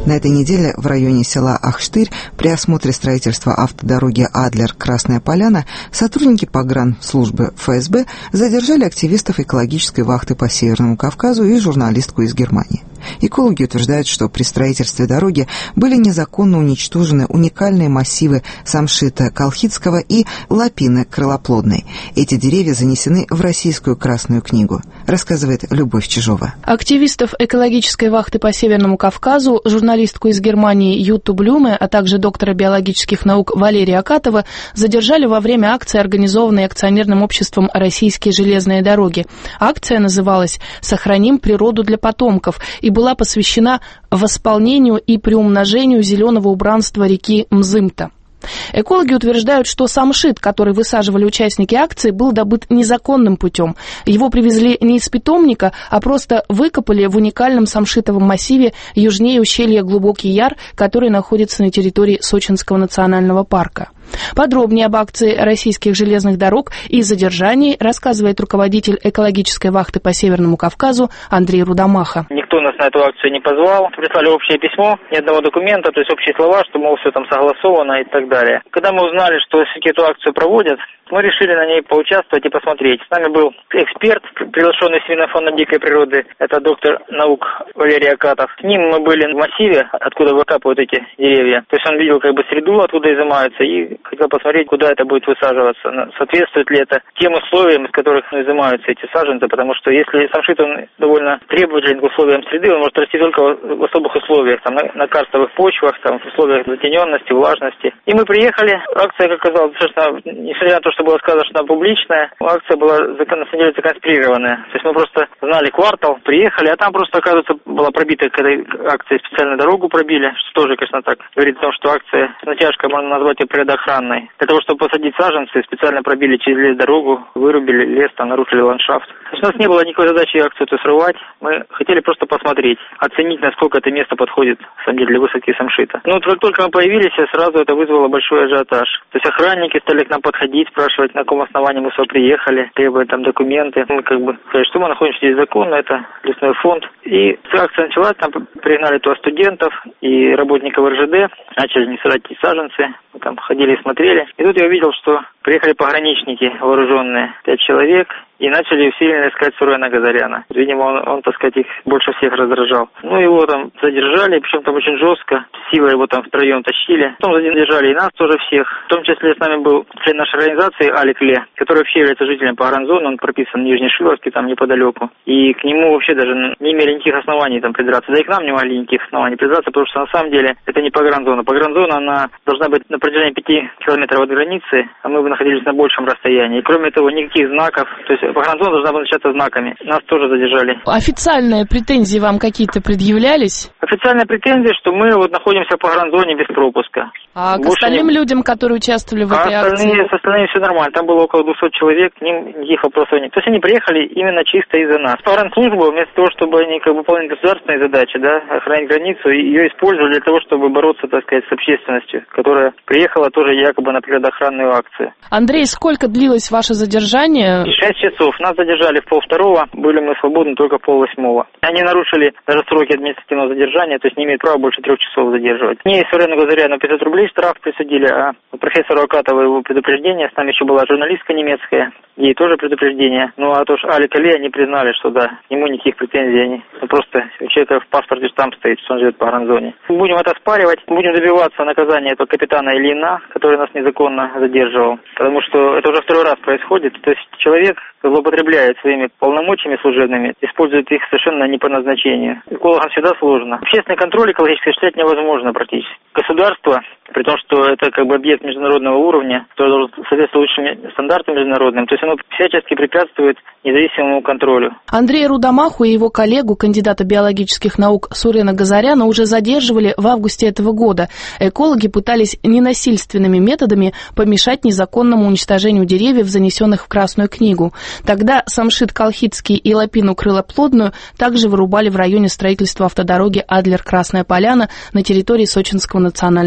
На этой неделе в районе села Ахштырь при осмотре строительства автодороги Адлер-Красная Поляна сотрудники погранслужбы ФСБ задержали активистов экологической вахты по Северному Кавказу и журналистку из Германии. Экологи утверждают, что при строительстве дороги были незаконно уничтожены уникальные массивы самшита колхидского и лапины крылоплодной. Эти деревья занесены в Российскую Красную книгу, рассказывает Любовь Чижова. Активистов экологической вахты по Северному Кавказу, журналистку из Германии Юту Блюме, а также доктора биологических наук Валерия Акатова задержали во время акции, организованной акционерным обществом «Российские железные дороги». Акция называлась «Сохраним природу для потомков» и была посвящена восполнению и приумножению зеленого убранства реки Мзымта. Экологи утверждают, что самшит, который высаживали участники акции, был добыт незаконным путем. Его привезли не из питомника, а просто выкопали в уникальном самшитовом массиве южнее ущелья Глубокий Яр, который находится на территории Сочинского национального парка. Подробнее об акции российских железных дорог и задержании рассказывает руководитель экологической вахты по Северному Кавказу Андрей Рудомаха. Никто нас на эту акцию не позвал. Прислали общее письмо, ни одного документа, то есть общие слова, что, мол, все там согласовано и так далее. Когда мы узнали, что все-таки эту акцию проводят, мы решили на ней поучаствовать и посмотреть. С нами был эксперт, приглашенный Свинофондом дикой природы, это доктор наук Валерий Акатов. С ним мы были в массиве, откуда выкапывают эти деревья. То есть он видел как бы среду, откуда изымаются, и хотел посмотреть, куда это будет высаживаться. Соответствует ли это тем условиям, из которых изымаются эти саженцы, потому что если самшит, он довольно требователен к условиям среды, он может расти только в особых условиях, там, на карстовых почвах, там, в условиях затененности, влажности. И мы приехали, акция, как оказалось, достаточно, несмотря на то, что было сказано, что она публичная, акция была, на самом деле, законспирированная. То есть мы просто знали квартал, приехали, а там просто, оказывается, была пробита к этой акции специальную дорогу пробили, что тоже, конечно, так говорит о том, что акция с натяжкой, можно назвать ее природоохранной. Для того, чтобы посадить саженцы, специально пробили через лес дорогу, вырубили лес, там нарушили ландшафт. То есть у нас не было никакой задачи акцию срывать, мы хотели просто посмотреть, оценить, насколько это место подходит, на самом деле, для высадки самшита. Ну вот как только мы появились, сразу это вызвало большой ажиотаж. То есть охранники стали к нам подходить, спрашивать, на каком основании мы сюда приехали, требовать там документы. Мы как бы сказали, что мы находимся здесь законно, это лесной фонд. И акция началась, там пригнали туда студентов и работников РЖД, начали не сажать эти саженцы, мы там ходили и смотрели. И тут я увидел, что приехали пограничники вооруженные, 5 человек, и начали усиленно искать Сурена Газаряна. Видимо, он, так сказать, их больше всех раздражал. Ну, его там задержали, причем там очень жестко, силой его там втроем тащили. Потом задержали и нас тоже всех. В том числе с нами был член нашей организации Алик Ле, который вообще является жителем погранзоны, он прописан в Нижней Шиловске, там неподалеку. И к нему вообще даже не имели никаких оснований там придраться. Да и к нам не могли никаких оснований придраться, потому что на самом деле это не погранзона. Погранзона, она должна быть на протяжении 5 километров от границы, а мы находились на большем расстоянии. И кроме того, никаких знаков, то есть погранзона должна была начаться знаками. Нас тоже задержали. Официальные претензии вам какие-то предъявлялись? Официальная претензия, что мы вот находимся в погранзоне без пропуска. А к остальным людям, которые участвовали в этой акции? С остальными все нормально. Там было около 200 человек, к ним никаких вопросов нет. То есть они приехали именно чисто из-за нас. Погранслужба, вместо того, чтобы они как бы выполняли государственные задачи, да, охранять границу, ее использовали для того, чтобы бороться, так сказать, с общественностью, которая приехала тоже якобы на природоохранную акцию. Андрей, сколько длилось ваше задержание? 6 часов. Нас задержали в 12:30, были мы свободны только в 7:30. Они нарушили даже сроки административного задержания, то есть не имеют права больше 3 часов задерживать. Мне и Сурену Газаряну 500 рублей штраф присудили, а профессору Акатову его предупреждение. С нами еще была журналистка немецкая, ей тоже предупреждение. Ну а то, что Алик Ле, они признали, что да, к нему никаких претензий нет. Ну, просто у человека в паспорте штамп стоит, что он живет в погранзоне. Будем это оспаривать, будем добиваться наказания этого капитана Ильина, который нас незаконно задерживал. Потому что это уже второй раз происходит. То есть человек злоупотребляет своими полномочиями служебными, использует их совершенно не по назначению. Экологам всегда сложно. Общественный контроль экологический осуществлять невозможно практически. Государство, при том, что это как бы объект международного уровня, который должен соответствовать лучшим стандартам международным, то есть оно всячески препятствует независимому контролю. Андрея Рудомаху и его коллегу, кандидата биологических наук Сурена Газаряна, уже задерживали в августе этого года. Экологи пытались ненасильственными методами помешать незаконному уничтожению деревьев, занесенных в Красную книгу. Тогда самшит колхидский и лапину крылоплодную также вырубали в районе строительства автодороги Адлер-Красная Поляна на территории Сочинского национального парка.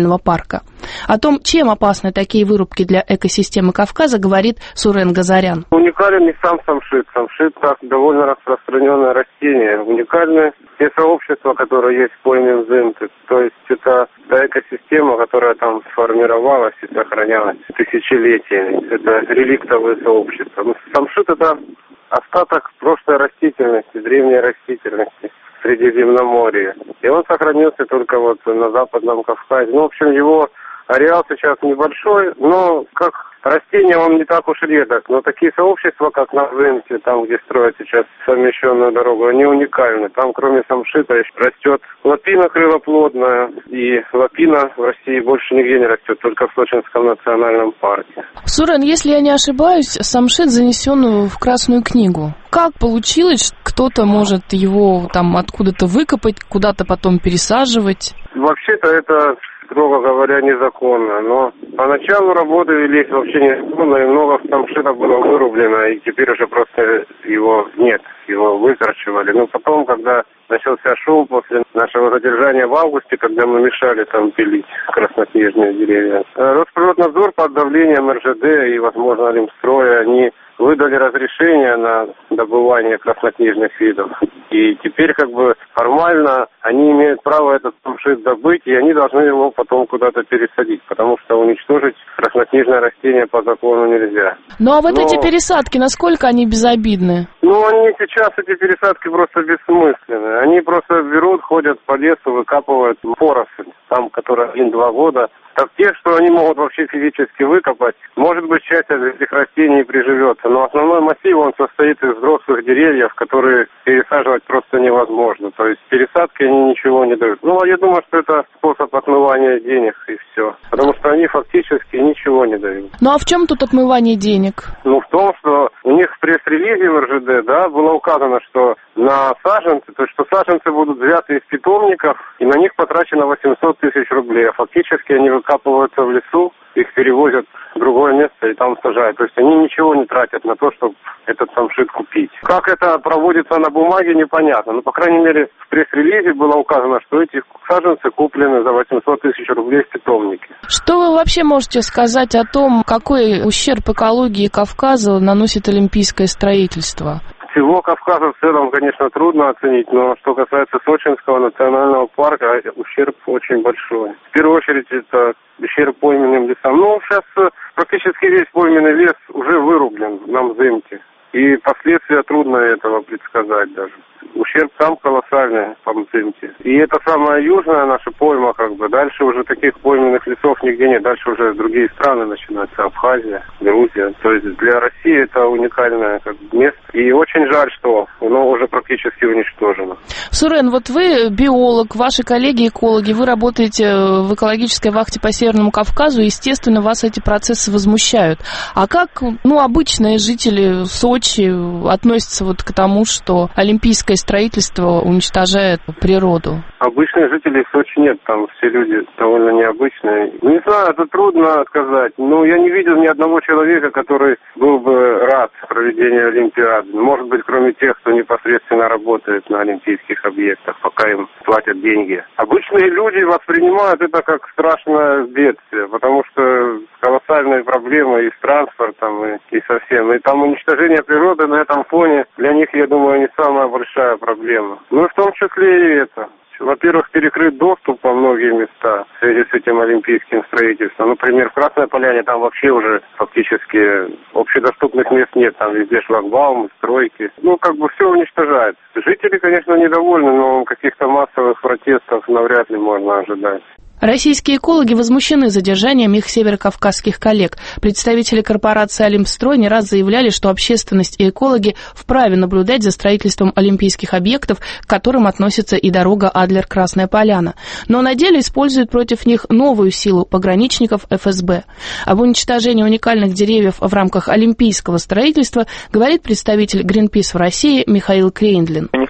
порядка. О том, чем опасны такие вырубки для экосистемы Кавказа, говорит Сурен Газарян. Уникален не сам самшит. Самшит так довольно распространенное растение. Уникальны те сообщества, которые есть в пойме Мзымты. То есть это та экосистема, которая там сформировалась и сохранялась тысячелетиями. Это реликтовые сообщества. Самшит — это остаток прошлой растительности, древней растительности в Средиземноморье. И он сохранился только вот на Западном Кавказе. В общем, его ареал сейчас небольшой, но как растение он не так уж редок. Но такие сообщества, как на Мзымте, там, где строят сейчас совмещенную дорогу, они уникальны. Там, кроме самшита, растет лапина крылоплодная. И лапина в России больше нигде не растет, только в Сочинском национальном парке. Сурен, если я не ошибаюсь, самшит занесен в Красную книгу. Как получилось, кто-то может его там откуда-то выкопать, куда-то потом пересаживать? Вообще-то это, строго говоря, незаконно. Но поначалу работы велись вообще незаконно, и много самшита было вырублено, и теперь уже просто его нет, его выкорчевали. Но потом, когда начался шум после нашего задержания в августе, когда мы мешали там пилить краснокнижные деревья, Росприроднадзор под давлением РЖД и, возможно, Олимстроя, они выдали разрешение на добывание краснокнижных видов. И теперь как бы формально они имеют право этот самшит добыть, и они должны его потом куда-то пересадить, потому что уничтожить краснокнижное растение по закону нельзя. Ну а вот эти пересадки, насколько они безобидны? Они сейчас, эти пересадки, просто бессмысленны. Они просто берут, ходят по лесу, выкапывают поросль, там, которая 1-2 года. Так те, что они могут вообще физически выкопать, может быть, часть этих растений приживется. Но основной массив, он состоит из взрослых деревьев, которые пересаживать просто невозможно. То есть пересадки они ничего не дают. Я думаю, что это способ отмывания денег и все. Потому что они фактически ничего не дают. Ну а в чем тут отмывание денег? В том, что у них в пресс-релизе в РЖД, было указано, что на саженцы, то есть что саженцы будут взяты из питомников, и на них потрачено 800 тысяч рублей. А фактически они выкапываются в лесу, их перевозят в другое место и там сажают. То есть они ничего не тратят на то, чтобы этот самшит купить. Как это проводится на бумаге, непонятно. Но, по крайней мере, в пресс-релизе было указано, что эти саженцы куплены за 800 тысяч рублей в питомнике. Что вы вообще можете сказать о том, какой ущерб экологии Кавказа наносит олимпийское строительство? Всего Кавказа в целом, конечно, трудно оценить, но что касается Сочинского национального парка, ущерб очень большой. В первую очередь это ущерб пойменным лесам. Сейчас практически весь пойменный лес уже вырублен на Мзымте. И последствия трудно этого предсказать даже. Ущерб там колоссальный по Мзымте. И это самая южная наша пойма, Дальше уже таких пойменных лесов нигде нет. Дальше уже другие страны начинаются. Абхазия, Грузия. То есть для России это уникальное место. И очень жаль, что оно уже практически уничтожено. Сурен, вот вы биолог, ваши коллеги-экологи, вы работаете в экологической вахте по Северному Кавказу, естественно, вас эти процессы возмущают. А как, обычные жители Сочи относятся к тому, что олимпийское строительство уничтожает природу? Обычных жителей в Сочи нет, там все люди довольно необычные. Не знаю, это трудно сказать. Я не видел ни одного человека, который был бы рад проведению Олимпиады. Может быть, кроме тех, кто непосредственно работает на олимпийских объектах, пока им платят деньги. Обычные люди воспринимают это как страшное бедствие, потому что колоссальные проблемы и с транспортом, и со всем. И там уничтожение природы на этом фоне для них, я думаю, не самая большая проблема. И в том числе и это. Во-первых, перекрыт доступ во многие места в связи с этим олимпийским строительством. Например, в Красной Поляне там вообще уже фактически общедоступных мест нет. Там везде шлагбаумы, стройки. Все уничтожается. Жители, конечно, недовольны, но каких-то массовых протестов навряд ли можно ожидать. Российские экологи возмущены задержанием их северокавказских коллег. Представители корпорации «Олимпстрой» не раз заявляли, что общественность и экологи вправе наблюдать за строительством олимпийских объектов, к которым относится и дорога Адлер-Красная Поляна. Но на деле используют против них новую силу пограничников ФСБ. Об уничтожении уникальных деревьев в рамках олимпийского строительства говорит представитель Greenpeace в России Михаил Крейндлин. Не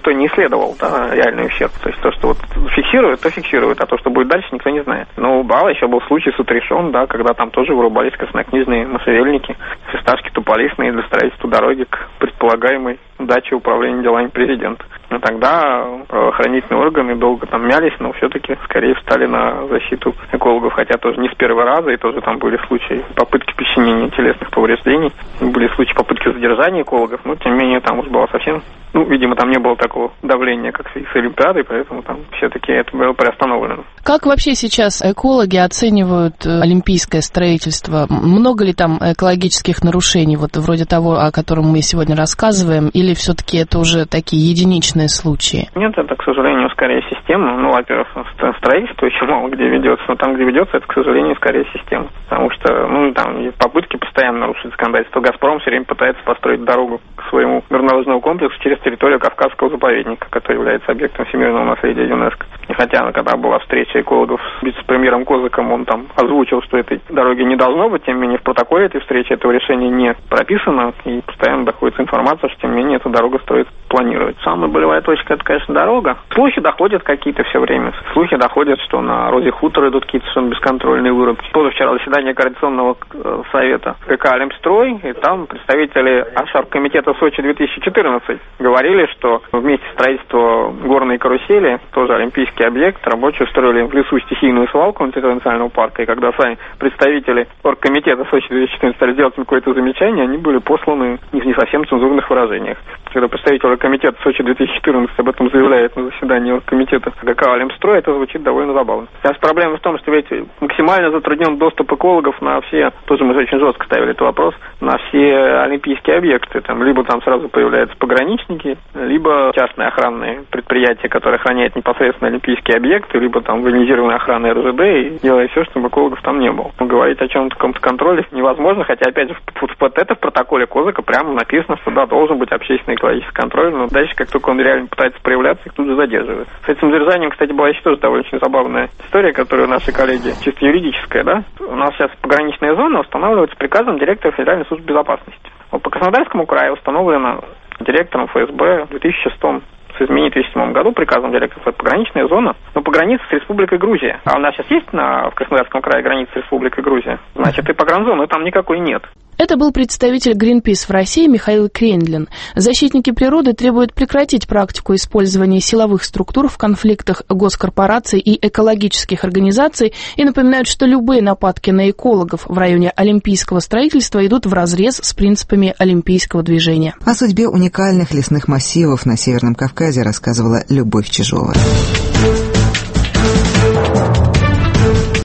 никто не исследовал, да, реальный ущерб. То есть то, что вот фиксирует, то фиксирует, а то, что будет дальше, никто не знает. Но да, еще был случай с Утрешом, да, когда там тоже вырубались краснокнижные можжевельники, фисташки туполистные для строительства дороги к предполагаемой даче управления делами президента. Но тогда правоохранительные органы долго там мялись, но все-таки скорее встали на защиту экологов, хотя тоже не с первого раза, и тоже там были случаи попытки причинения телесных повреждений, были случаи попытки задержания экологов, но тем не менее там уж было совсем, видимо, там не было такого давления, как с Олимпиадой, поэтому там все-таки это было приостановлено. Как вообще сейчас экологи оценивают олимпийское строительство? Много ли там экологических нарушений, вот вроде того, о котором мы сегодня рассказываем, или все-таки это уже такие единичные случаи? Нет, это, к сожалению, скорее система. Во-первых, строительство еще мало где ведется, но там, где ведется, это, к сожалению, скорее система. Потому что, там есть попытки постоянно нарушить законодательство. «Газпром» все время пытается построить дорогу к своему горнолыжному комплексу через территорию Кавказского заповедника, который является объектом всемирного наследия ЮНЕСКо. И хотя, когда была встреча экологов с вице-премьером Козыком, он там озвучил, что этой дороги не должно быть, тем не менее в протоколе этой встречи этого решения не прописано, и постоянно доходит информация, что тем не менее эта дорога планируется. Самая болевая точка — это, конечно, дорога. Слухи доходят какие-то все время. Слухи доходят, что на Розе Хутор идут какие-то совершенно бесконтрольные вырубки. Позавчера заседание Координационного совета ГК «Олимстрой», и там представители Оргкомитета Сочи-2014 говорили, что вместе строительства горной карусели, тоже олимпийский объект, рабочие устроили в лесу стихийную свалку на территории национального парка, и когда сами представители Оргкомитета Сочи-2014 стали делать им какое-то замечание, они были посланы в не совсем цензурных выражениях. Когда представитель Комитета Сочи-2014 об этом заявляет на заседании Комитета ГК «Олимстрой», это звучит довольно забавно. Сейчас проблема в том, что ведь максимально затруднен доступ экологов на все, тоже мы очень жестко ставили этот вопрос, на все олимпийские объекты. Либо там сразу появляются пограничники, либо частные охранные предприятия, которые охраняют непосредственно олимпийские объекты, либо там военизированная охрана РЖД, и делает все, чтобы экологов там не было. Говорить о чем-то, каком-то контроле невозможно, хотя, опять же, вот это в протоколе Козыка прямо написано, что да, должен быть общественный экологический контроль, но дальше, как только он реально пытается проявляться, их тут же задерживают. С этим задержанием, кстати, была еще тоже довольно очень забавная история, которую наши коллеги, чисто юридическая, да, у нас сейчас пограничная зона устанавливается приказом директора Федеральной службы безопасности. Вот по Краснодарскому краю установлено директором ФСБ в 2006 с изменением в 2007 году приказом директора пограничная зона, но по границе с Республикой Грузия. А у нас сейчас есть в Краснодарском крае граница с Республикой Грузия? Значит, и погранзоны там никакой нет. Это был представитель Greenpeace в России Михаил Крендлин. Защитники природы требуют прекратить практику использования силовых структур в конфликтах госкорпораций и экологических организаций и напоминают, что любые нападки на экологов в районе олимпийского строительства идут вразрез с принципами олимпийского движения. О судьбе уникальных лесных массивов на Северном Кавказе рассказывала Любовь Чижова.